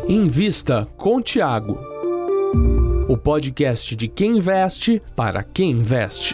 Invista com Thiago, o podcast de quem investe para quem investe.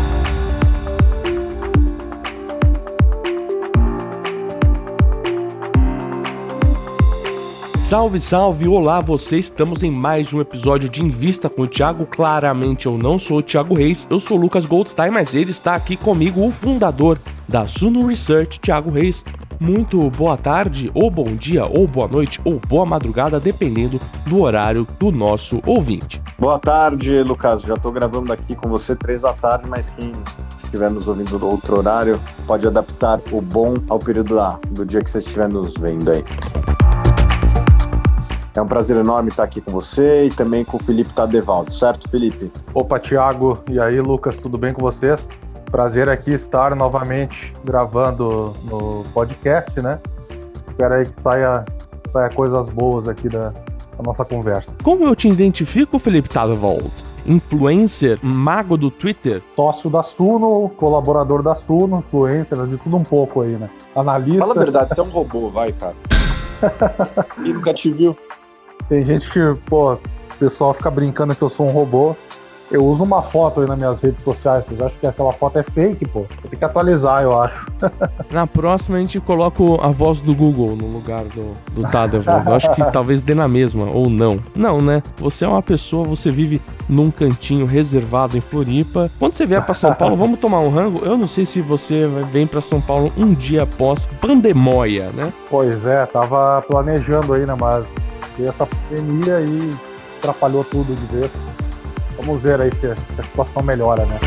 Salve, salve! Olá, você! Estamos em mais um episódio de Invista com o Thiago. Claramente eu não sou o Thiago Reis, eu sou o Lucas Goldstein, mas ele está aqui comigo, o fundador da Suno Research, Thiago Reis. Muito boa tarde, ou bom dia, ou boa noite, ou boa madrugada, dependendo do horário do nosso ouvinte. Boa tarde, Lucas. Já estou gravando aqui com você 3 da tarde, mas quem estiver nos ouvindo no outro horário pode adaptar o bom ao período do dia que você estiver nos vendo aí. É um prazer enorme estar aqui com você e também com o Felipe Tadevaldo, certo, Felipe? Opa, Thiago. E aí, Lucas, tudo bem com vocês? Prazer aqui estar novamente gravando no podcast, né? Espero aí que saia coisas boas aqui da nossa conversa. Como eu te identifico, Felipe Tadevaldo? Influencer, mago do Twitter? Sócio da Suno, colaborador da Suno, influencer, de tudo um pouco aí, né? Analista. Fala a verdade, você é um robô, vai, cara. E nunca te viu? Tem gente que, o pessoal fica brincando que eu sou um robô. Eu uso uma foto aí nas minhas redes sociais. Vocês acham que aquela foto é fake, pô? Eu tenho que atualizar, eu acho. Na próxima a gente coloca a voz do Google no lugar do Tadevaldo. Eu acho que talvez dê na mesma, ou não. Não, né? Você é uma pessoa, você vive num cantinho reservado em Floripa. Quando você vier pra São Paulo, vamos tomar um rango? Eu não sei se você vem pra São Paulo um dia após pandemia, né? Pois é, tava planejando aí, né? Mas veio essa pandemia e atrapalhou tudo de vez. Vamos ver aí se a situação melhora, né?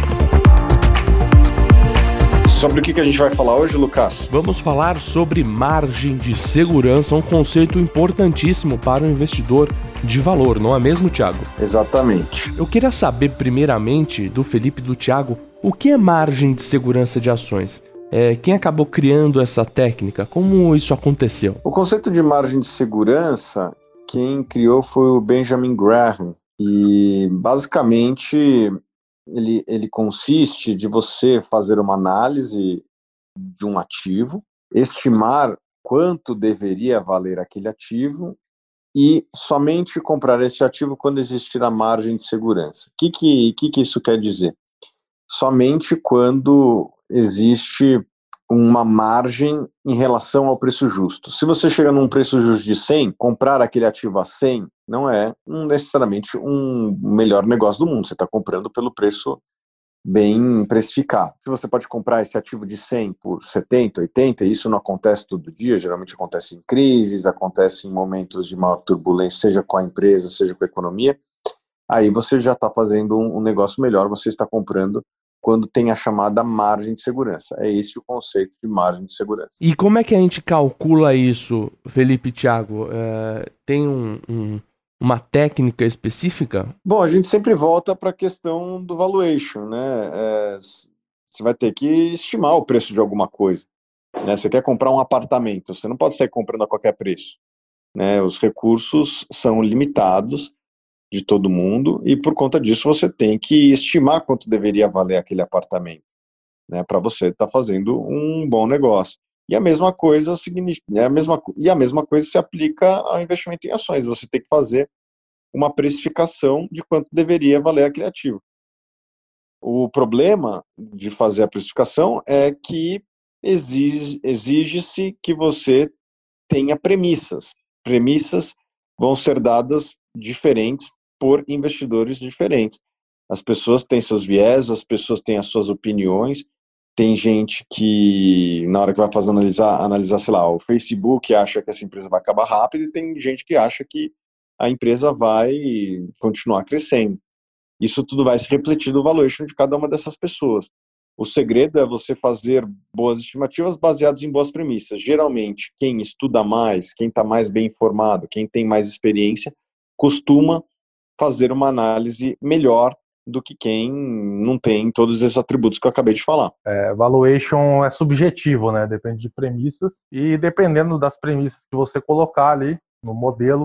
Sobre o que a gente vai falar hoje, Lucas? Vamos falar sobre margem de segurança, um conceito importantíssimo para o investidor de valor, não é mesmo, Thiago? Exatamente. Eu queria saber, primeiramente, do Felipe e do Thiago, o que é margem de segurança de ações? Quem acabou criando essa técnica? Como isso aconteceu? O conceito de margem de segurança, quem criou foi o Benjamin Graham. E, basicamente, ele consiste de você fazer uma análise de um ativo, estimar quanto deveria valer aquele ativo e somente comprar esse ativo quando existir a margem de segurança. O que isso quer dizer? Somente quando existe uma margem em relação ao preço justo. Se você chega num preço justo de 100, comprar aquele ativo a 100 não é necessariamente um melhor negócio do mundo. Você está comprando pelo preço bem precificado. Se você pode comprar esse ativo de 100 por 70, 80, isso não acontece todo dia, geralmente acontece em crises, acontece em momentos de maior turbulência, seja com a empresa, seja com a economia, aí você já está fazendo um negócio melhor, você está comprando quando tem a chamada margem de segurança. É esse o conceito de margem de segurança. E como é que a gente calcula isso, Felipe e Thiago? Tem uma técnica específica? Bom, a gente sempre volta para a questão do valuation, né? Você vai ter que estimar o preço de alguma coisa, né? Você quer comprar um apartamento, você não pode sair comprando a qualquer preço, né? Os recursos são limitados de todo mundo e por conta disso você tem que estimar quanto deveria valer aquele apartamento, né, para você estar fazendo um bom negócio. E a mesma coisa se aplica ao investimento em ações. Você tem que fazer uma precificação de quanto deveria valer aquele ativo. O problema de fazer a precificação é que exige-se que você tenha premissas. Premissas vão ser dadas diferentes por investidores diferentes. As pessoas têm seus viés, as pessoas têm as suas opiniões. Tem gente que, na hora que vai analisar, sei lá, o Facebook acha que essa empresa vai acabar rápido e tem gente que acha que a empresa vai continuar crescendo. Isso tudo vai se refletir no valuation de cada uma dessas pessoas. O segredo é você fazer boas estimativas baseadas em boas premissas. Geralmente, quem estuda mais, quem está mais bem informado, quem tem mais experiência, costuma fazer uma análise melhor do que quem não tem todos esses atributos que eu acabei de falar. Valuation é subjetivo, né? Depende de premissas e dependendo das premissas que você colocar ali no modelo,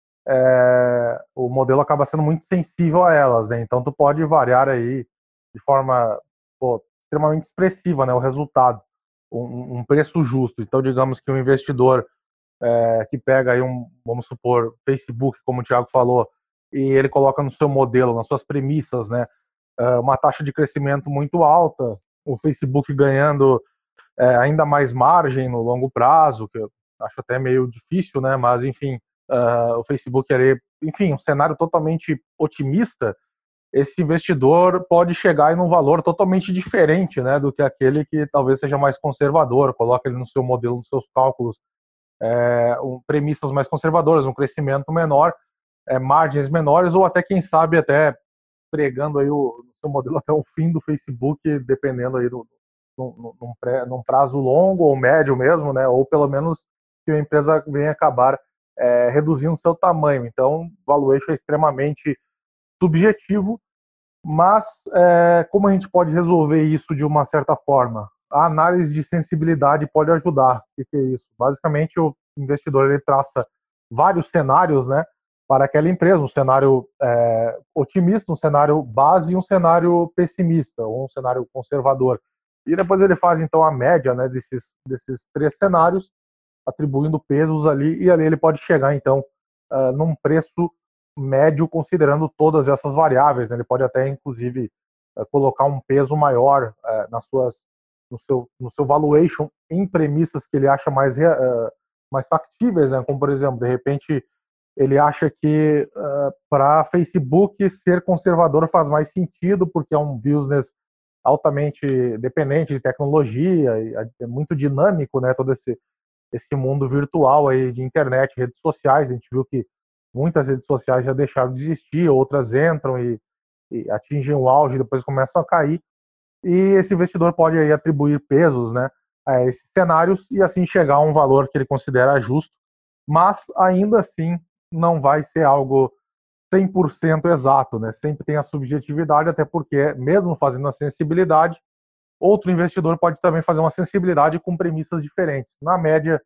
o modelo acaba sendo muito sensível a elas, né? Então tu pode variar aí de forma extremamente expressiva, né? O resultado, um preço justo. Então digamos que o investidor que pega aí vamos supor, Facebook, como o Thiago falou, e ele coloca no seu modelo, nas suas premissas, né, uma taxa de crescimento muito alta, o Facebook ganhando ainda mais margem no longo prazo, que eu acho até meio difícil, né, mas enfim, o Facebook ali, enfim, um cenário totalmente otimista, esse investidor pode chegar em um valor totalmente diferente, né, do que aquele que talvez seja mais conservador, coloca ele no seu modelo, nos seus cálculos, premissas mais conservadoras, um crescimento menor, margens menores, ou até, quem sabe, até pregando aí o seu modelo até o fim do Facebook, dependendo aí num prazo longo ou médio mesmo, né, ou pelo menos que a empresa venha acabar reduzindo seu tamanho. Então, valuation é extremamente subjetivo, mas como a gente pode resolver isso de uma certa forma? A análise de sensibilidade pode ajudar. O que é isso? Basicamente, o investidor ele traça vários cenários, né, para aquela empresa, um cenário otimista, um cenário base e um cenário pessimista, ou um cenário conservador. E depois ele faz, então, a média, né, desses três cenários, atribuindo pesos ali, e ali ele pode chegar, então, num preço médio considerando todas essas variáveis, né? Ele pode até, inclusive, colocar um peso maior no seu valuation em premissas que ele acha mais factíveis, né? Como, por exemplo, de repente, ele acha que para Facebook ser conservador faz mais sentido, porque é um business altamente dependente de tecnologia, e é muito dinâmico, né? Todo esse mundo virtual aí de internet, redes sociais. A gente viu que muitas redes sociais já deixaram de existir, outras entram e atingem o auge e depois começam a cair. E esse investidor pode aí atribuir pesos, né, a esses cenários e assim chegar a um valor que ele considera justo, mas ainda assim não vai ser algo 100% exato, né? Sempre tem a subjetividade, até porque, mesmo fazendo a sensibilidade, outro investidor pode também fazer uma sensibilidade com premissas diferentes. Na média,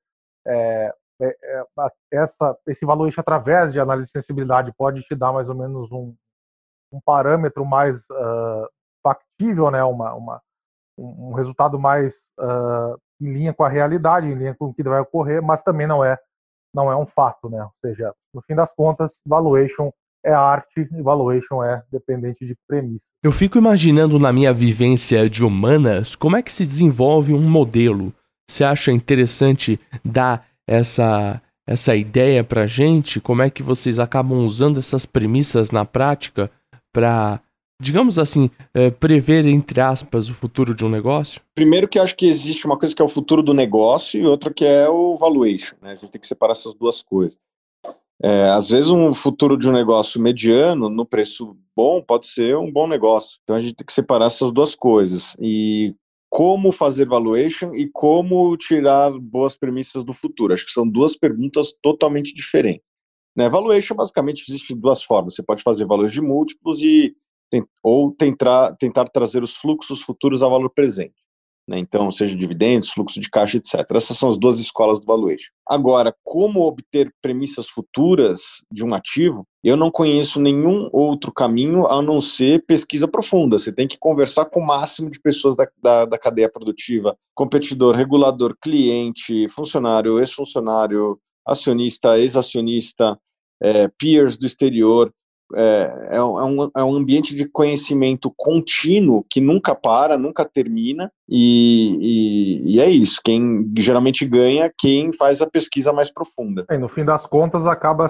esse valuation, através de análise de sensibilidade, pode te dar mais ou menos um parâmetro mais factível, né? Um resultado mais em linha com a realidade, em linha com o que vai ocorrer, mas também não é um fato, né? Ou seja, no fim das contas, valuation é arte e valuation é dependente de premissa. Eu fico imaginando, na minha vivência de humanas, como é que se desenvolve um modelo. Você acha interessante dar essa ideia pra gente? Como é que vocês acabam usando essas premissas na prática para, digamos assim, prever, entre aspas, o futuro de um negócio? Primeiro que acho que existe uma coisa que é o futuro do negócio e outra que é o valuation, né? A gente tem que separar essas duas coisas. Às vezes um futuro de um negócio mediano, no preço bom, pode ser um bom negócio. Então a gente tem que separar essas duas coisas. E como fazer valuation e como tirar boas premissas do futuro. Acho que são duas perguntas totalmente diferentes. Né? Valuation basicamente existe de duas formas. Você pode fazer valores de múltiplos ou tentar trazer os fluxos futuros ao valor presente. Né? Então, seja dividendos, fluxo de caixa, etc. Essas são as duas escolas do valuation. Agora, como obter premissas futuras de um ativo, eu não conheço nenhum outro caminho a não ser pesquisa profunda. Você tem que conversar com o máximo de pessoas da cadeia produtiva, competidor, regulador, cliente, funcionário, ex-funcionário, acionista, ex-acionista, peers do exterior. É um ambiente de conhecimento contínuo que nunca para, nunca termina, e é isso. Quem geralmente ganha, quem faz a pesquisa mais profunda. No fim das contas,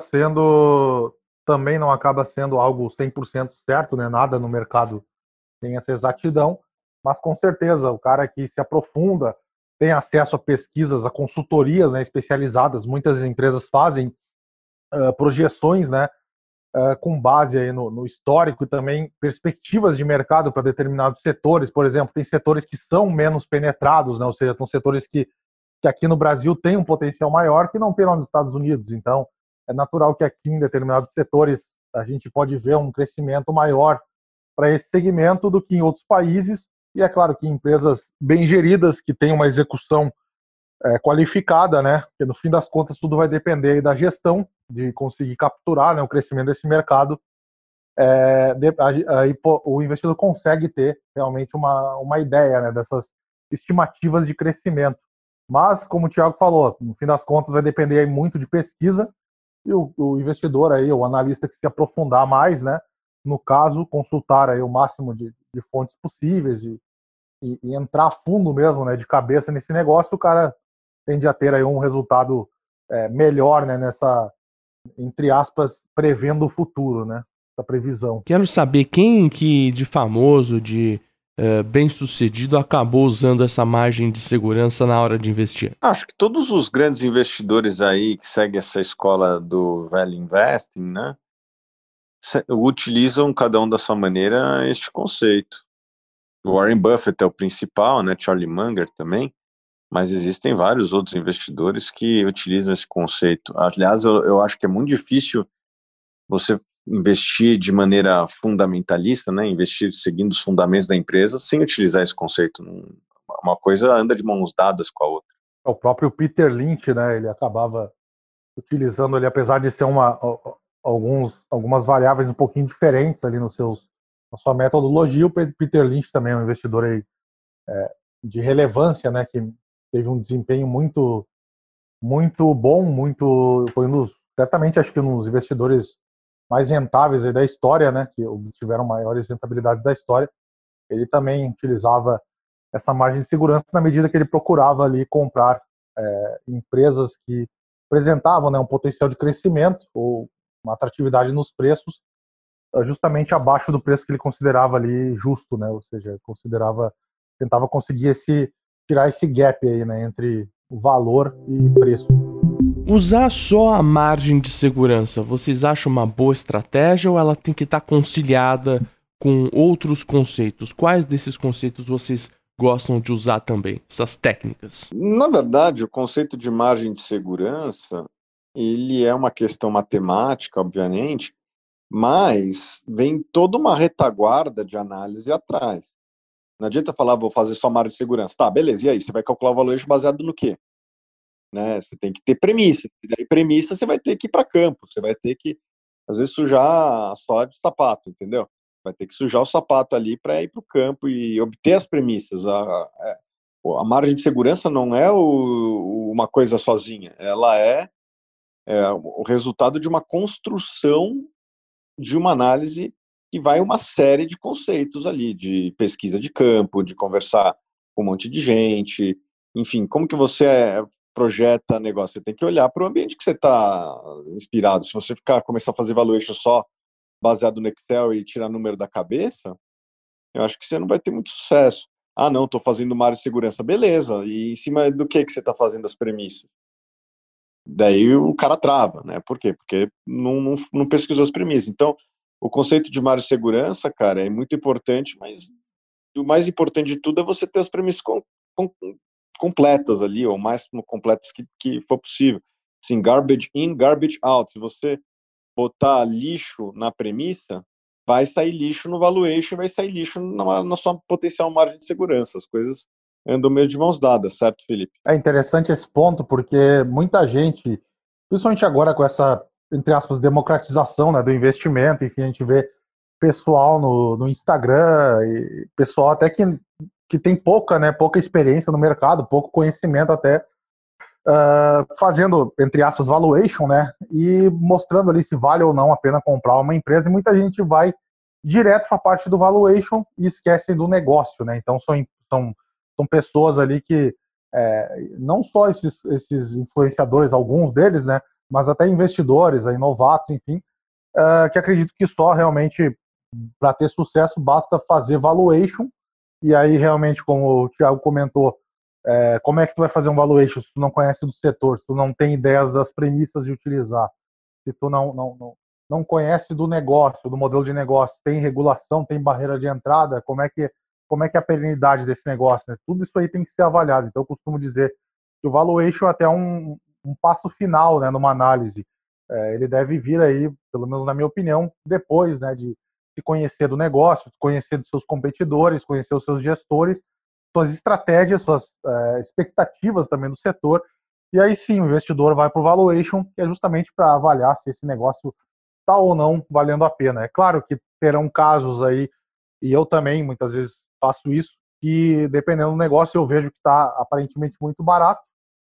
também não acaba sendo algo 100% certo, né? Nada no mercado tem essa exatidão, mas com certeza o cara que se aprofunda, tem acesso a pesquisas, a consultorias, né, especializadas. Muitas empresas fazem projeções, né, com base aí no histórico e também perspectivas de mercado para determinados setores. Por exemplo, tem setores que são menos penetrados, né, ou seja, são setores que aqui no Brasil tem um potencial maior que não tem lá nos Estados Unidos. Então, é natural que aqui em determinados setores a gente pode ver um crescimento maior para esse segmento do que em outros países. E é claro que empresas bem geridas, que têm uma execução qualificada, né? Porque no fim das contas tudo vai depender da gestão, de conseguir capturar, né, o crescimento desse mercado. Aí o investidor consegue ter realmente uma ideia, né, dessas estimativas de crescimento. Mas, como o Thiago falou, no fim das contas vai depender muito de pesquisa e o investidor aí, o analista que se aprofundar mais, né, no caso, consultar aí o máximo de fontes possíveis e entrar a fundo mesmo, né, de cabeça nesse negócio, o cara tende a ter aí um resultado melhor, né, nessa, entre aspas, prevendo o futuro, né, essa previsão. Quero saber quem que de famoso, de bem-sucedido, acabou usando essa margem de segurança na hora de investir. Acho que todos os grandes investidores aí que seguem essa escola do Value Investing, né, utilizam cada um da sua maneira este conceito. O Warren Buffett é o principal, né, Charlie Munger também, mas existem vários outros investidores que utilizam esse conceito. Aliás, eu acho que é muito difícil você investir de maneira fundamentalista, né, investir seguindo os fundamentos da empresa sem utilizar esse conceito. Uma coisa anda de mãos dadas com a outra. O próprio Peter Lynch, né, ele acabava utilizando ele, apesar de ser algumas variáveis um pouquinho diferentes ali na sua metodologia, o Peter Lynch também é um investidor aí, de relevância, né, que teve um desempenho muito bom, foi certamente acho que um dos investidores mais rentáveis aí da história, né, que tiveram maiores rentabilidades da história. Ele também utilizava essa margem de segurança na medida que ele procurava ali comprar empresas que apresentavam, né, um potencial de crescimento ou uma atratividade nos preços justamente abaixo do preço que ele considerava ali justo, né, ou seja, tentava conseguir tirar esse gap aí, né, entre o valor e preço. Usar só a margem de segurança, vocês acham uma boa estratégia ou ela tem que estar conciliada com outros conceitos? Quais desses conceitos vocês gostam de usar também, essas técnicas? Na verdade, o conceito de margem de segurança, ele é uma questão matemática, obviamente, mas vem toda uma retaguarda de análise atrás. Não adianta falar, vou fazer só margem de segurança. Tá, beleza, e aí? Você vai calcular o valuation baseado no quê? Né? Você tem que ter premissa. E daí premissa você vai ter que ir para campo, você vai ter que, às vezes, sujar a sola de sapato, entendeu? Vai ter que sujar o sapato ali para ir para o campo e obter as premissas. A margem de segurança não é uma coisa sozinha, ela é o resultado de uma construção de uma análise que vai uma série de conceitos ali, de pesquisa de campo, de conversar com um monte de gente, enfim, como que você projeta negócio? Você tem que olhar para o ambiente que você está inspirado. Se você começar a fazer valuation só baseado no Excel e tirar número da cabeça, eu acho que você não vai ter muito sucesso. Ah, não, estou fazendo uma área de segurança, beleza. E em cima do que você está fazendo as premissas? Daí o cara trava, né? Por quê? Porque não pesquisou as premissas. Então, o conceito de margem de segurança, cara, é muito importante, mas o mais importante de tudo é você ter as premissas completas ali, ou mais completas que for possível. Assim, garbage in, garbage out. Se você botar lixo na premissa, vai sair lixo no valuation, vai sair lixo na sua potencial margem de segurança. As coisas andam meio de mãos dadas, certo, Felipe? É interessante esse ponto, porque muita gente, principalmente agora com essa, entre aspas, democratização, né, do investimento, enfim, a gente vê pessoal no Instagram, e pessoal até que tem pouca experiência no mercado, pouco conhecimento até, fazendo, entre aspas, valuation, né, e mostrando ali se vale ou não a pena comprar uma empresa, e muita gente vai direto para a parte do valuation e esquecem do negócio, né, então são pessoas ali que, não só esses influenciadores, alguns deles, né, mas até investidores, aí, novatos, enfim, que acredito que só realmente para ter sucesso basta fazer valuation, e aí realmente, como o Thiago comentou, como é que tu vai fazer um valuation se tu não conhece do setor, se tu não tem ideias das premissas de utilizar, se tu não conhece do negócio, do modelo de negócio, tem regulação, tem barreira de entrada, como é que é a perenidade desse negócio, né? Tudo isso aí tem que ser avaliado. Então eu costumo dizer que o valuation é até um passo final, né, numa análise. Ele deve vir aí, pelo menos na minha opinião, depois, né, de se conhecer do negócio, conhecer dos seus competidores, conhecer os seus gestores, suas estratégias, suas expectativas também do setor, e aí sim o investidor vai para o valuation, que é justamente para avaliar se esse negócio está ou não valendo a pena. É claro que terão casos aí, e eu também muitas vezes faço isso, que dependendo do negócio eu vejo que está aparentemente muito barato,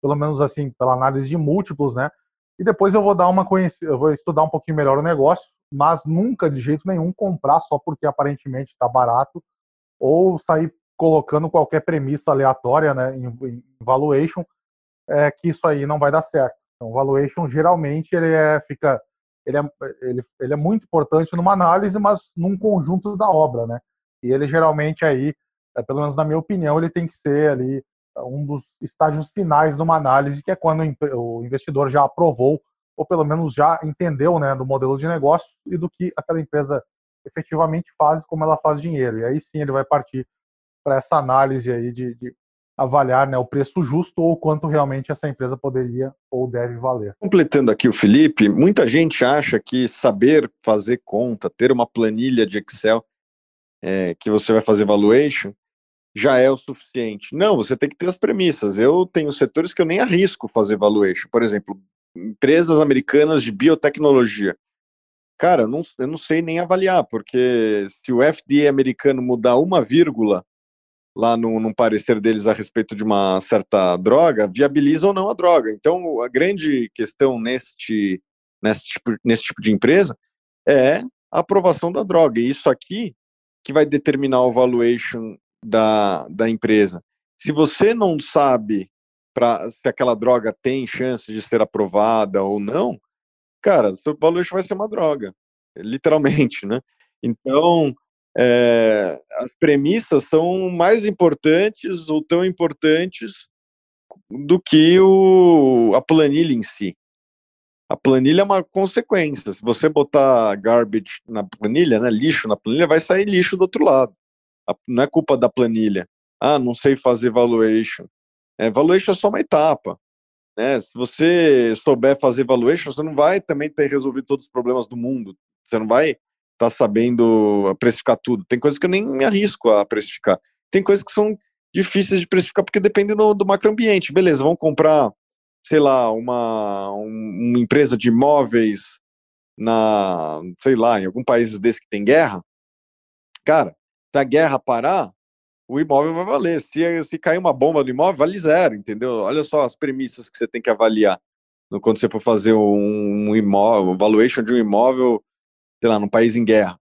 pelo menos assim, pela análise de múltiplos, né? E depois eu vou eu vou estudar um pouquinho melhor o negócio, mas nunca, de jeito nenhum, comprar só porque aparentemente está barato, ou sair colocando qualquer premissa aleatória, né, em valuation, que isso aí não vai dar certo. Então, o valuation geralmente ele é, ele é muito importante numa análise, mas num conjunto da obra, né? E ele geralmente aí, pelo menos na minha opinião, ele tem que ser ali um dos estágios finais de uma análise, que é quando o investidor já aprovou ou pelo menos já entendeu, né, do modelo de negócio e do que aquela empresa efetivamente faz, como ela faz dinheiro. E aí sim ele vai partir para essa análise aí de avaliar, né, o preço justo ou quanto realmente essa empresa poderia ou deve valer. Completando aqui o Felipe, muita gente acha que saber fazer conta, ter uma planilha de Excel que você vai fazer valuation, já é o suficiente. Não, você tem que ter as premissas. Eu tenho setores que eu nem arrisco fazer valuation. Por exemplo, empresas americanas de biotecnologia. Cara, eu não sei nem avaliar, porque se o FDA americano mudar uma vírgula lá no parecer deles a respeito de uma certa droga, viabiliza ou não a droga. Então, a grande questão nesse tipo de empresa é a aprovação da droga. E isso aqui que vai determinar o valuation da empresa. Se você não sabe se aquela droga tem chance de ser aprovada ou não, cara, seu valuation vai ser uma droga, literalmente, né? Então, as premissas são mais importantes ou tão importantes do que a planilha em si. A planilha é uma consequência. Se você botar garbage na planilha, né, lixo na planilha, vai sair lixo do outro lado. Não é culpa da planilha. Ah, não sei fazer valuation. Valuation é só uma etapa. Né? Se você souber fazer valuation, você não vai também ter resolvido todos os problemas do mundo. Você não vai estar sabendo precificar tudo. Tem coisas que eu nem me arrisco a precificar. Tem coisas que são difíceis de precificar porque dependem do macroambiente. Beleza, vamos comprar, sei lá, uma empresa de imóveis sei lá, em algum país desse que tem guerra. Cara, se a guerra parar, o imóvel vai valer. Se cair uma bomba no imóvel, vale zero, entendeu? Olha só as premissas que você tem que avaliar quando você for fazer um imóvel, um valuation de um imóvel, sei lá, num país em guerra.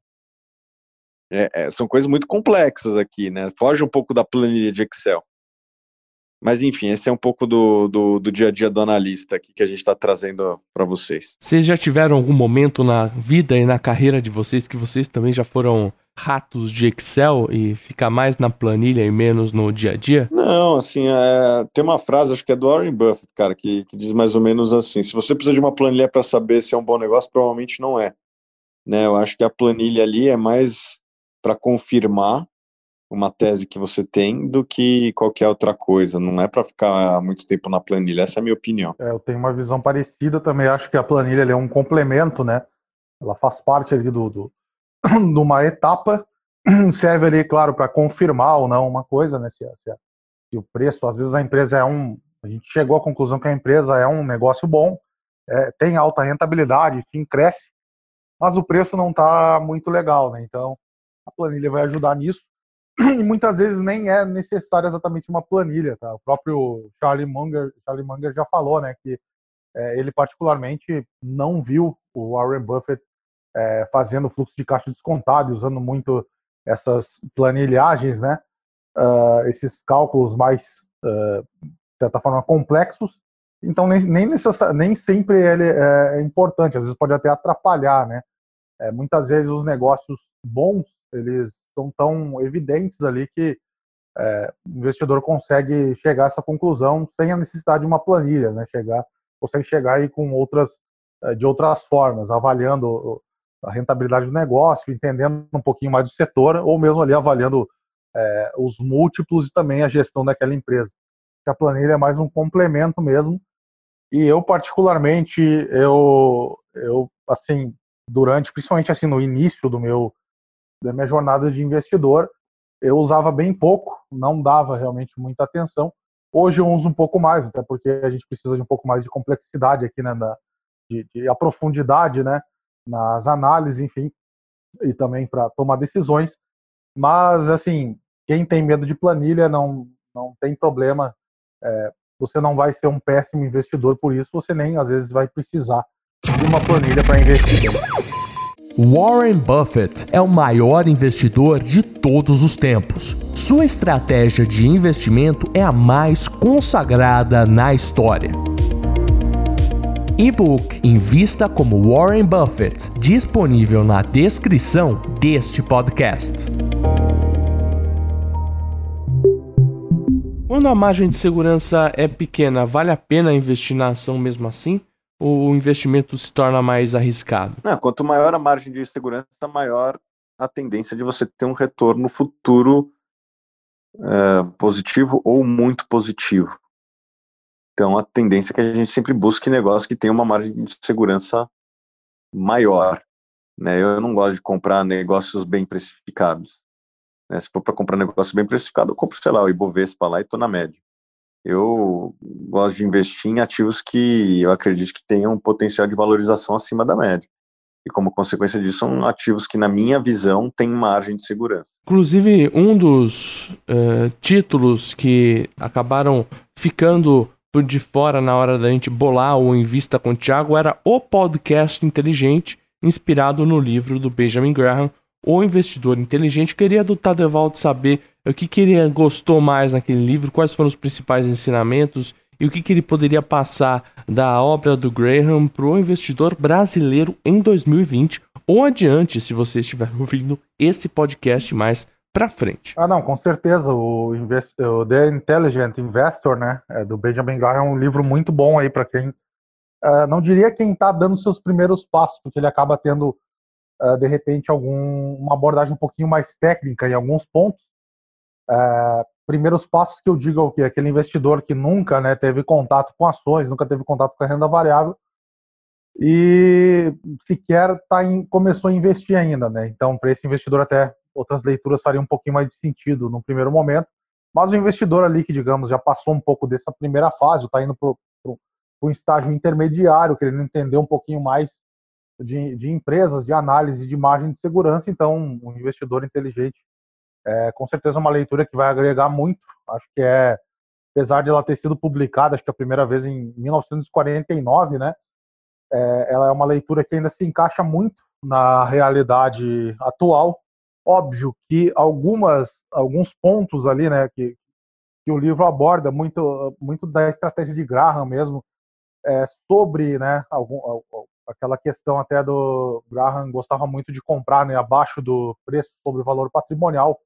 São coisas muito complexas aqui, né? Foge um pouco da planilha de Excel. Mas, enfim, esse é um pouco do dia a dia do analista aqui que a gente está trazendo para vocês. Vocês já tiveram algum momento na vida e na carreira de vocês que vocês também já foram ratos de Excel e ficar mais na planilha e menos no dia a dia? Não, assim, tem uma frase, acho que é do Warren Buffett, cara, que diz mais ou menos assim: se você precisa de uma planilha para saber se é um bom negócio, provavelmente não é. Né? Eu acho que a planilha ali é mais para confirmar uma tese que você tem do que qualquer outra coisa. Não é para ficar muito tempo na planilha. Essa é a minha opinião. Eu tenho uma visão parecida também. Acho que a planilha é um complemento, né? Ela faz parte ali de uma etapa. Serve ali, claro, para confirmar ou não uma coisa, né? Se o preço, às vezes a empresa a gente chegou à conclusão que a empresa é um negócio bom, tem alta rentabilidade, enfim, cresce, mas o preço não está muito legal, né? Então, a planilha vai ajudar nisso. E muitas vezes nem é necessário exatamente uma planilha, tá? O próprio Charlie Munger já falou, né, que ele particularmente não viu o Warren Buffett fazendo fluxo de caixa descontado, usando muito essas planilhagens, né? Esses cálculos mais, de certa forma, complexos. Então, nem sempre ele é importante, às vezes pode até atrapalhar, né? Muitas vezes os negócios bons, eles são tão evidentes ali que o investidor consegue chegar a essa conclusão sem a necessidade de uma planilha, né? Consegue chegar aí de outras formas, avaliando a rentabilidade do negócio, entendendo um pouquinho mais do setor, ou mesmo ali avaliando os múltiplos e também a gestão daquela empresa. A planilha é mais um complemento mesmo. E eu, particularmente, assim, principalmente assim, no início da minha jornada de investidor, eu usava bem pouco, não dava realmente muita atenção. Hoje eu uso um pouco mais, até porque a gente precisa de um pouco mais de complexidade aqui, né, de profundidade, né, nas análises, enfim, e também para tomar decisões. Mas, assim, quem tem medo de planilha não tem problema. você não vai ser um péssimo investidor, por isso você nem às vezes vai precisar de uma planilha para investir. Warren Buffett é o maior investidor de todos os tempos. Sua estratégia de investimento é a mais consagrada na história. E-book Invista como Warren Buffett, disponível na descrição deste podcast. Quando a margem de segurança é pequena, vale a pena investir na ação mesmo assim? Ou o investimento se torna mais arriscado? Quanto maior a margem de segurança, maior a tendência de você ter um retorno futuro positivo ou muito positivo. Então, a tendência é que a gente sempre busque negócio que tenha uma margem de segurança maior, né? Eu não gosto de comprar negócios bem precificados, né? Se for para comprar negócio bem precificado, eu compro, sei lá, o Ibovespa lá e estou na média. Eu gosto de investir em ativos que eu acredito que tenham um potencial de valorização acima da média. E como consequência disso, são ativos que, na minha visão, têm margem de segurança. Inclusive, um dos títulos que acabaram ficando por de fora na hora da gente bolar o Invista com o Thiago era O Podcast Inteligente, inspirado no livro do Benjamin Graham, O Investidor Inteligente. Queria do Tadevaldo saber o que ele gostou mais naquele livro, quais foram os principais ensinamentos e o que ele poderia passar da obra do Graham para o investidor brasileiro em 2020 ou adiante, se você estiver ouvindo esse podcast mais para frente. Não, com certeza. O The Intelligent Investor, né, do Benjamin Graham, é um livro muito bom aí para quem, não diria quem está dando seus primeiros passos, porque ele acaba tendo, de repente, uma abordagem um pouquinho mais técnica em alguns pontos. Primeiros passos que eu digo é o quê? Aquele investidor que nunca, né, teve contato com ações, nunca teve contato com a renda variável e sequer começou a investir ainda, né? Então, para esse investidor, até outras leituras fariam um pouquinho mais de sentido no primeiro momento, mas o investidor ali que, digamos, já passou um pouco dessa primeira fase, está indo para um estágio intermediário, querendo entender um pouquinho mais de empresas, de análise, de margem de segurança. Então, um investidor inteligente com certeza uma leitura que vai agregar muito. Acho que apesar de ela ter sido publicada, acho que a primeira vez em 1949, né? Ela é uma leitura que ainda se encaixa muito na realidade atual. Óbvio que alguns pontos ali, né, que o livro aborda muito da estratégia de Graham mesmo, sobre, né, aquela questão até do Graham gostava muito de comprar, né, abaixo do preço sobre o valor patrimonial,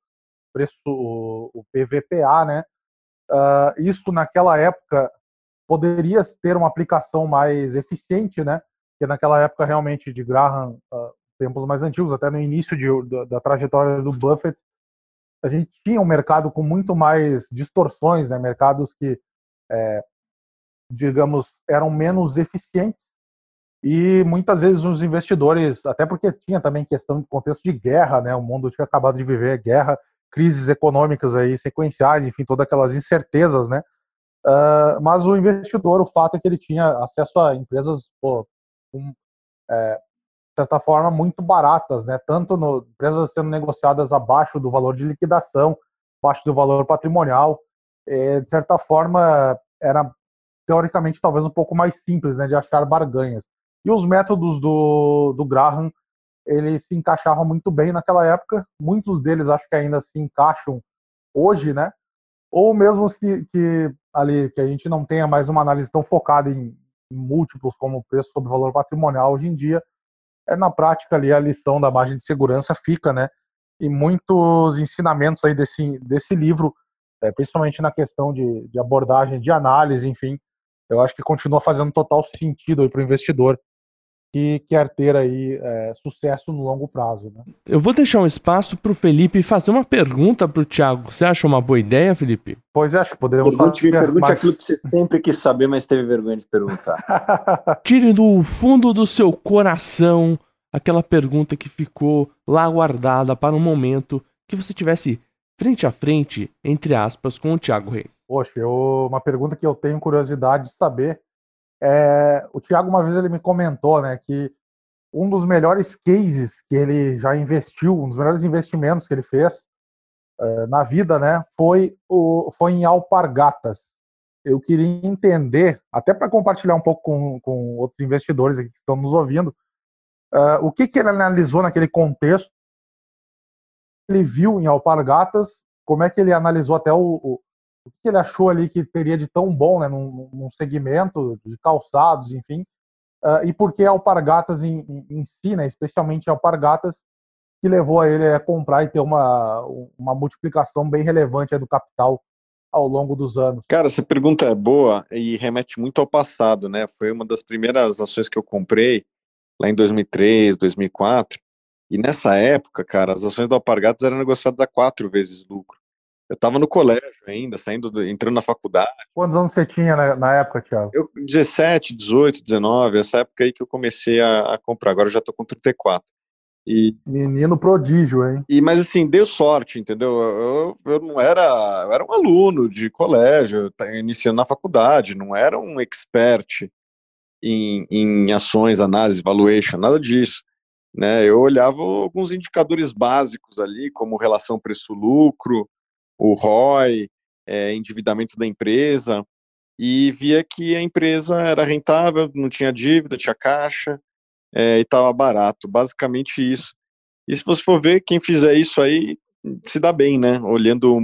o PVPA, né? Isso naquela época poderia ter uma aplicação mais eficiente, né? Porque naquela época realmente de Graham, tempos mais antigos, até no início da trajetória do Buffett, a gente tinha um mercado com muito mais distorções, né? Mercados que, digamos, eram menos eficientes e muitas vezes os investidores, até porque tinha também questão de contexto de guerra, né? O mundo tinha acabado de viver guerra, crises econômicas aí sequenciais, enfim, todas aquelas incertezas, né? Mas o investidor, o fato é que ele tinha acesso a empresas, com, de certa forma, muito baratas, né? Tanto empresas sendo negociadas abaixo do valor de liquidação, abaixo do valor patrimonial. De certa forma, era teoricamente talvez um pouco mais simples, né, de achar barganhas. E os métodos do Graham, eles se encaixavam muito bem naquela época. Muitos deles acho que ainda se encaixam hoje, né? Ou mesmo os que a gente não tenha mais uma análise tão focada em múltiplos como preço sobre valor patrimonial hoje em dia, na prática ali a lição da margem de segurança fica, né? E muitos ensinamentos aí desse livro, principalmente na questão de abordagem, de análise, enfim, eu acho que continua fazendo total sentido aí para o investidor que quer ter aí sucesso no longo prazo, né? Eu vou deixar um espaço para o Felipe fazer uma pergunta para o Thiago. Você acha uma boa ideia, Felipe? Pois acho que podemos fazer. Pergunte aquilo que você sempre quis saber, mas teve vergonha de perguntar. Tire do fundo do seu coração aquela pergunta que ficou lá guardada para um momento que você tivesse frente a frente, entre aspas, com o Thiago Reis. Poxa, uma pergunta que eu tenho curiosidade de saber. O Thiago, uma vez, ele me comentou, né, que um dos melhores cases que ele já investiu, um dos melhores investimentos que ele fez na vida, né, foi em Alpargatas. eu queria entender, até para compartilhar um pouco com outros investidores aqui que estão nos ouvindo, o que ele analisou naquele contexto, ele viu em Alpargatas, como é que ele analisou até o que ele achou ali que teria de tão bom, né, num segmento de calçados, enfim, e por que Alpargatas em si, né, especialmente Alpargatas, que levou a ele a comprar e ter uma multiplicação bem relevante do capital ao longo dos anos. Cara, essa pergunta é boa e remete muito ao passado, né? Foi uma das primeiras ações que eu comprei lá em 2003, 2004. E nessa época, cara, as ações do Alpargatas eram negociadas a 4 vezes lucro. Eu estava no colégio ainda, entrando na faculdade. Quantos anos você tinha na época, Thiago? 17, 18, 19, essa época aí que eu comecei a comprar. Agora eu já tô com 34. Menino prodígio, hein? Mas assim, deu sorte, entendeu? Eu não era, eu era um aluno de colégio, iniciando na faculdade, não era um expert em ações, análise, valuation, nada disso, né? Eu olhava alguns indicadores básicos ali, como relação preço-lucro, o ROI, endividamento da empresa, e via que a empresa era rentável, não tinha dívida, tinha caixa, e estava barato, basicamente isso. E se você for ver, quem fizer isso aí se dá bem, né? Olhando,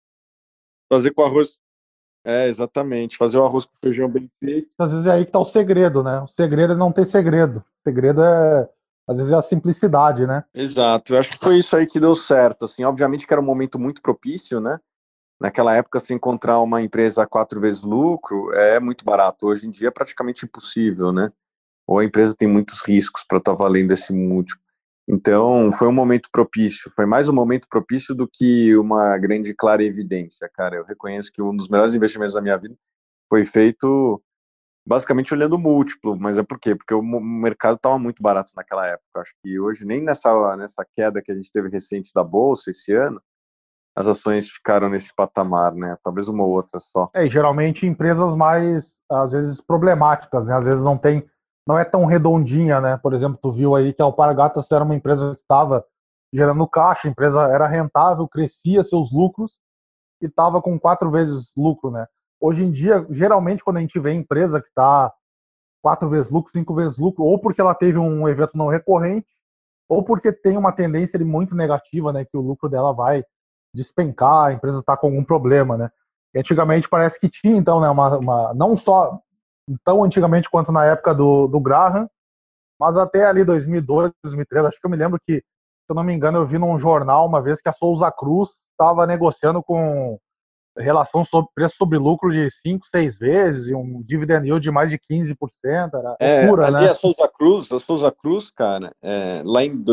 fazer com arroz. Exatamente. Fazer o arroz com feijão bem feito. Às vezes é aí que está o segredo, né? O segredo é não ter segredo. O segredo às vezes, é a simplicidade, né? Exato. Eu acho que foi isso aí que deu certo. Assim, obviamente que era um momento muito propício, né? Naquela época, se encontrar uma empresa a 4 vezes lucro é muito barato. Hoje em dia é praticamente impossível, né? Ou a empresa tem muitos riscos para estar valendo esse múltiplo. Então, foi um momento propício. Foi mais um momento propício do que uma grande clara evidência, cara. Eu reconheço que um dos melhores investimentos da minha vida foi feito basicamente olhando o múltiplo. Mas é por quê? Porque o mercado estava muito barato naquela época. Acho que hoje, nem nessa queda que a gente teve recente da Bolsa esse ano, as ações ficaram nesse patamar, né? Talvez uma ou outra só. E geralmente empresas mais, às vezes, problemáticas, né? Às vezes não é tão redondinha, né? Por exemplo, tu viu aí que a Alpargatas era uma empresa que estava gerando caixa, a empresa era rentável, crescia seus lucros e estava com 4 vezes lucro, né? Hoje em dia, geralmente, quando a gente vê empresa que está 4 vezes lucro, 5 vezes lucro, ou porque ela teve um evento não recorrente, ou porque tem uma tendência muito negativa, né? Que o lucro dela vai despencar, a empresa está com algum problema, né? E antigamente parece que tinha, então, né? Não só tão antigamente quanto na época do Graham, mas até ali 2002, 2003, acho que eu me lembro que, se eu não me engano, eu vi num jornal uma vez que a Souza Cruz estava negociando com relação sobre preço sobre lucro de 5, 6 vezes e um dividend yield de mais de 15%, era loucura, Ali né? a Souza Cruz, cara, lá em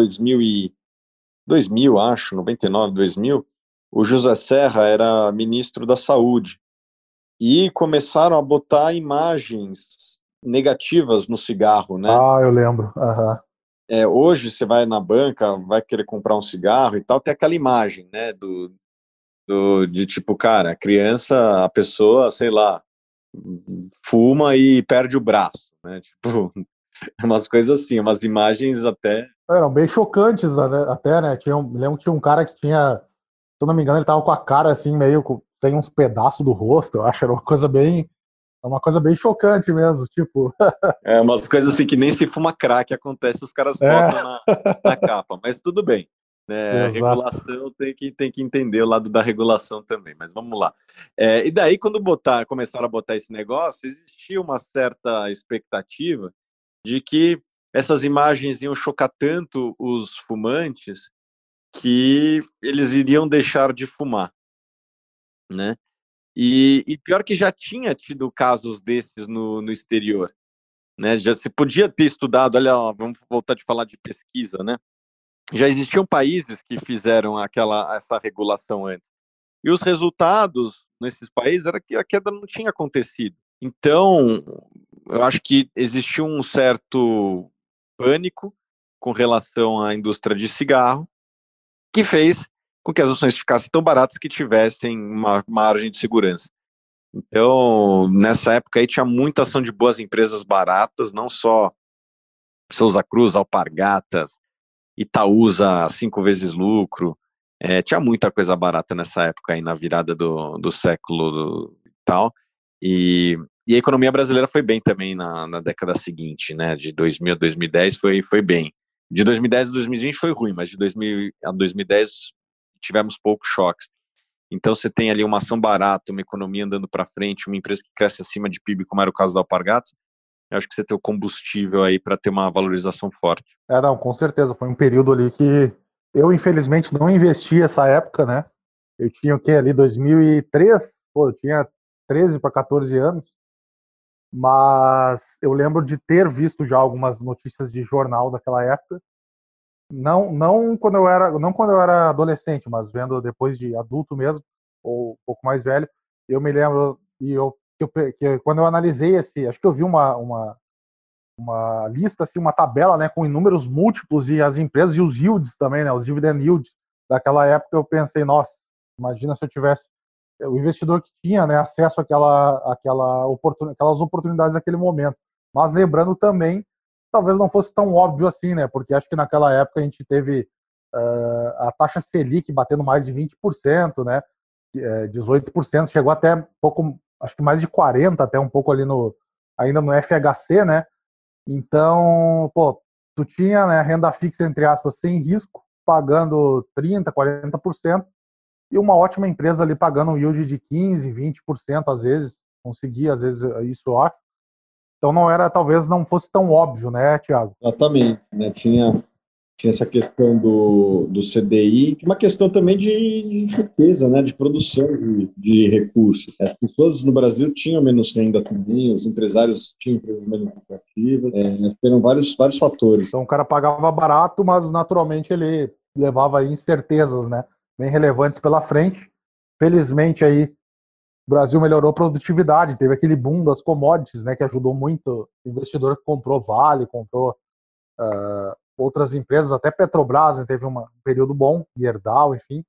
2000, acho, 99, 2000, o José Serra era ministro da Saúde e começaram a botar imagens negativas no cigarro, né? Ah, eu lembro. Uhum. Hoje você vai na banca, vai querer comprar um cigarro e tal, tem aquela imagem, né, de tipo, cara, a criança, a pessoa, sei lá, fuma e perde o braço, né? Tipo, umas coisas assim, umas imagens até. Eram bem chocantes, né, até, né? Me lembro que tinha um cara que tinha, se eu não me engano, ele tava com a cara assim, meio sem uns pedaços do rosto, eu acho, era uma coisa bem chocante mesmo, tipo. Umas coisas assim que nem se fuma crack acontece, os caras botam na capa, mas tudo bem. Né? A Exato. regulação tem que entender o lado da regulação também, mas vamos lá. E daí, quando começaram a botar esse negócio, existia uma certa expectativa de que essas imagens iam chocar tanto os fumantes que eles iriam deixar de fumar, né? E pior que já tinha tido casos desses no exterior, né? Já se podia ter estudado, olha, ó, vamos voltar de falar de pesquisa, né? Já existiam países que fizeram essa regulação antes. E os resultados nesses países era que a queda não tinha acontecido. Então, eu acho que existiu um certo pânico com relação à indústria de cigarro, que fez com que as ações ficassem tão baratas que tivessem uma margem de segurança. Então, nessa época aí tinha muita ação de boas empresas baratas, não só Souza Cruz, Alpargatas, Itaúsa, 5 vezes lucro. Tinha muita coisa barata nessa época aí, na virada do século e tal. E a economia brasileira foi bem também na década seguinte, né? De 2000 a 2010 foi bem. De 2010 a 2020 foi ruim, mas de 2000 a 2010 tivemos poucos choques. Então você tem ali uma ação barata, uma economia andando para frente, uma empresa que cresce acima de PIB, como era o caso da Alpargatas. Eu acho que você tem o combustível aí para ter uma valorização forte. Não, com certeza. Foi um período ali que eu, infelizmente, não investi essa época, né? Eu tinha o quê ali? 2003? Pô, eu tinha 13 para 14 anos. Mas eu lembro de ter visto já algumas notícias de jornal daquela época. Não quando eu era adolescente, mas vendo depois de adulto mesmo, ou um pouco mais velho, eu me lembro que quando eu analisei acho que eu vi uma lista, assim, uma tabela, né, com inúmeros múltiplos e as empresas e os yields também, né, os dividend yields daquela época. Eu pensei, nossa, imagina se eu tivesse o investidor que tinha, né, acesso aquelas oportunidades naquele momento. Mas lembrando também, talvez não fosse tão óbvio assim, né, porque acho que naquela época a gente teve a taxa Selic batendo mais de 20%, né, 18%, chegou até pouco, acho que mais de 40%, até um pouco ali ainda no FHC, né. Então, pô, tu tinha, né, renda fixa, entre aspas, sem risco, pagando 30%, 40%, e uma ótima empresa ali pagando um yield de 15%, 20%, às vezes, conseguia, às vezes, isso eu acho. Então talvez não fosse tão óbvio, né, Thiago? Exatamente, né? Tinha essa questão do CDI, uma questão também de riqueza, né, de produção de recursos. As pessoas no Brasil tinham menos renda também, os empresários tinham empresas menos lucrativas, tiveram vários fatores. Então o cara pagava barato, mas naturalmente ele levava aí incertezas, né, bem relevantes pela frente. Felizmente aí o Brasil melhorou a produtividade, teve aquele boom das commodities, né, que ajudou muito o investidor que comprou Vale, comprou outras empresas, até Petrobras, né, teve um período bom, Gerdau, enfim.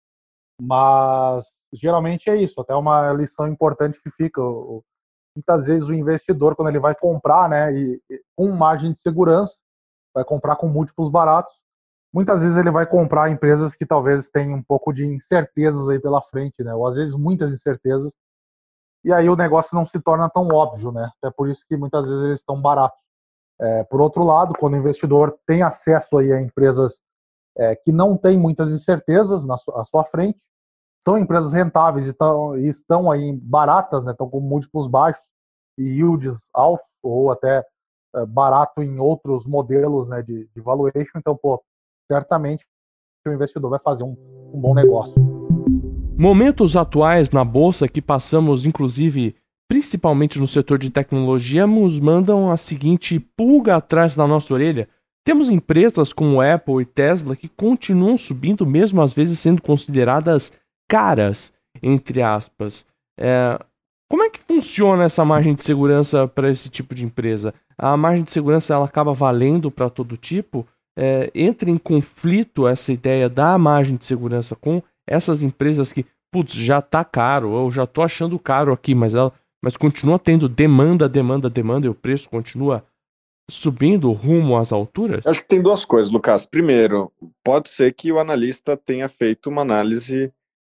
Mas geralmente é isso, até uma lição importante que fica. Muitas vezes o investidor, quando ele vai comprar, né, com margem de segurança, vai comprar com múltiplos baratos, muitas vezes ele vai comprar empresas que talvez tenham um pouco de incertezas aí pela frente, né, ou às vezes muitas incertezas, e aí o negócio não se torna tão óbvio, né, é por isso que muitas vezes eles estão baratos. Por outro lado, quando o investidor tem acesso aí a empresas que não têm muitas incertezas à sua frente, são empresas rentáveis e estão aí baratas, né, estão com múltiplos baixos e yields altos, ou até barato em outros modelos, né, de valuation. Então, pô, certamente o investidor vai fazer um bom negócio. Momentos atuais na bolsa que passamos, inclusive, principalmente no setor de tecnologia, nos mandam a seguinte pulga atrás da nossa orelha. Temos empresas como Apple e Tesla que continuam subindo, mesmo às vezes sendo consideradas caras, entre aspas. Como é que funciona essa margem de segurança para esse tipo de empresa? A margem de segurança ela acaba valendo para todo tipo? Entra em conflito essa ideia da margem de segurança com essas empresas que, putz, já tá caro, eu já tô achando caro aqui, mas continua tendo demanda, e o preço continua subindo rumo às alturas? Acho que tem duas coisas, Lucas. Primeiro, pode ser que o analista tenha feito uma análise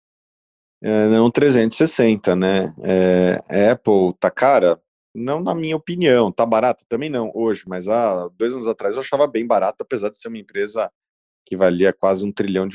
não 360, né? Apple tá cara? Não, na minha opinião. Tá barata? Também não, hoje, mas há 2 anos atrás eu achava bem barata, apesar de ser uma empresa que valia quase $1 trilhão,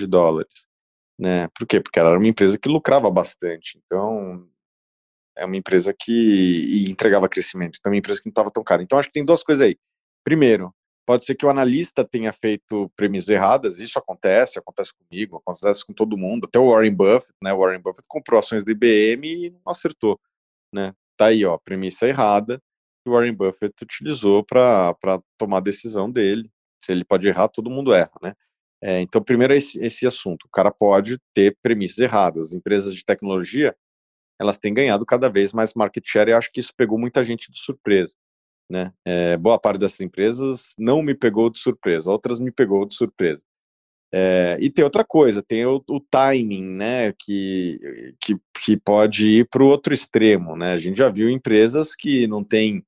né? Por quê? Porque ela era uma empresa que lucrava bastante, então é uma empresa que entregava crescimento, então é uma empresa que não estava tão cara. Então acho que tem duas coisas aí. Primeiro, pode ser que o analista tenha feito premissas erradas, isso acontece comigo, acontece com todo mundo, até o Warren Buffett, né? O Warren Buffett comprou ações da IBM e não acertou, né? Tá aí, ó, premissa errada que o Warren Buffett utilizou para tomar a decisão dele. Se ele pode errar, todo mundo erra, né? Então, primeiro é esse assunto. O cara pode ter premissas erradas. As empresas de tecnologia, elas têm ganhado cada vez mais market share e acho que isso pegou muita gente de surpresa, né? Boa parte dessas empresas não me pegou de surpresa, outras me pegou de surpresa. E tem outra coisa, tem o timing, né? Que pode ir para o outro extremo, né? A gente já viu empresas que não tem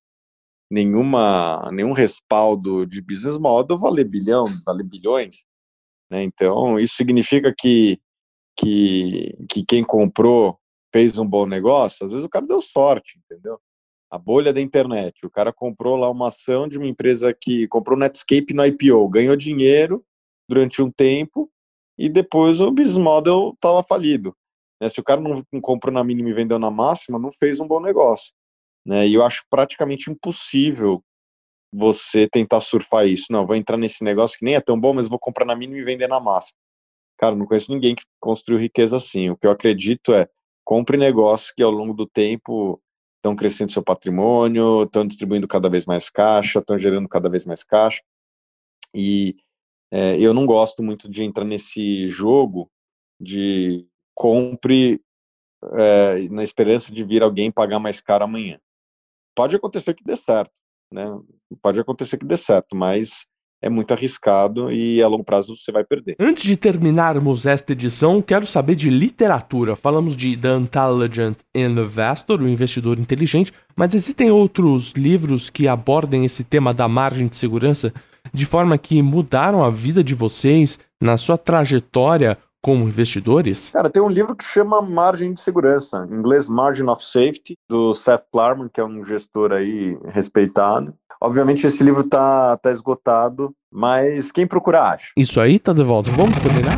nenhum respaldo de business model valer bilhões, né? Então isso significa que quem comprou fez um bom negócio, às vezes o cara deu sorte, entendeu? A bolha da internet, o cara comprou lá uma ação de uma empresa que comprou o Netscape no IPO, ganhou dinheiro durante um tempo e depois o business model estava falido. Né? Se o cara não comprou na mínima e vendeu na máxima, não fez um bom negócio. Né? E eu acho praticamente impossível você tentar surfar isso. Não, vou entrar nesse negócio que nem é tão bom, mas vou comprar na mínima e vender na máxima. Cara, não conheço ninguém que construiu riqueza assim. O que eu acredito é, compre negócios que ao longo do tempo estão crescendo seu patrimônio, estão distribuindo cada vez mais caixa, estão gerando cada vez mais caixa. E eu não gosto muito de entrar nesse jogo de compre na esperança de vir alguém pagar mais caro amanhã. Pode acontecer que dê certo, né? Pode acontecer que dê certo, mas é muito arriscado e a longo prazo você vai perder. Antes de terminarmos esta edição, quero saber de literatura. Falamos de The Intelligent Investor, o investidor inteligente, mas existem outros livros que abordem esse tema da margem de segurança de forma que mudaram a vida de vocês na sua trajetória como investidores? Cara, tem um livro que chama Margem de Segurança, em inglês Margin of Safety, do Seth Klarman, que é um gestor aí respeitado. Obviamente esse livro tá esgotado, mas quem procura acha. Isso aí tá de volta. Vamos terminar?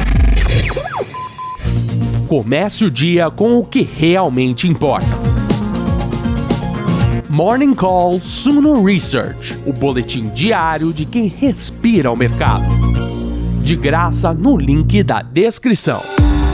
Comece o dia com o que realmente importa. Morning Call Suno Research, o boletim diário de quem respira o mercado. De graça no link da descrição.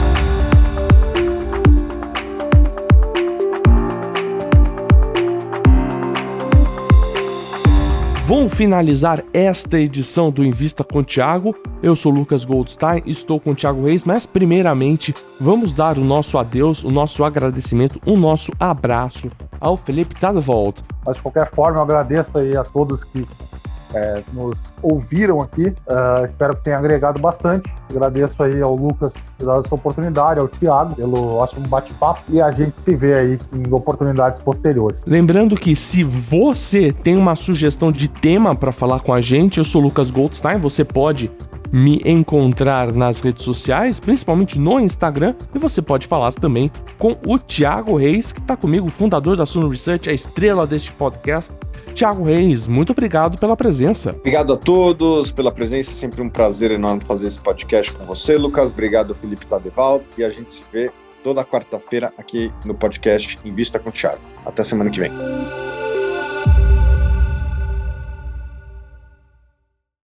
Vamos finalizar esta edição do Invista com o Thiago. Eu sou Lucas Goldstein, estou com o Thiago Reis, mas primeiramente vamos dar o nosso adeus, o nosso agradecimento, o nosso abraço ao Felipe Tadvold. Mas de qualquer forma, eu agradeço aí a todos que nos ouviram aqui, espero que tenha agregado bastante. Agradeço aí ao Lucas por dar essa oportunidade, ao Thiago pelo ótimo bate-papo, e a gente se vê aí em oportunidades posteriores. Lembrando que se você tem uma sugestão de tema para falar com a gente, eu sou Lucas Goldstein, você pode me encontrar nas redes sociais, principalmente no Instagram, e você pode falar também com o Thiago Reis, que está comigo, fundador da Suno Research, a estrela deste podcast. Thiago Reis, muito obrigado pela presença. Obrigado a todos pela presença, sempre um prazer enorme fazer esse podcast com você, Lucas. Obrigado, Felipe Tadvold, e a gente se vê toda quarta-feira aqui no podcast Invista com o Thiago. Até semana que vem.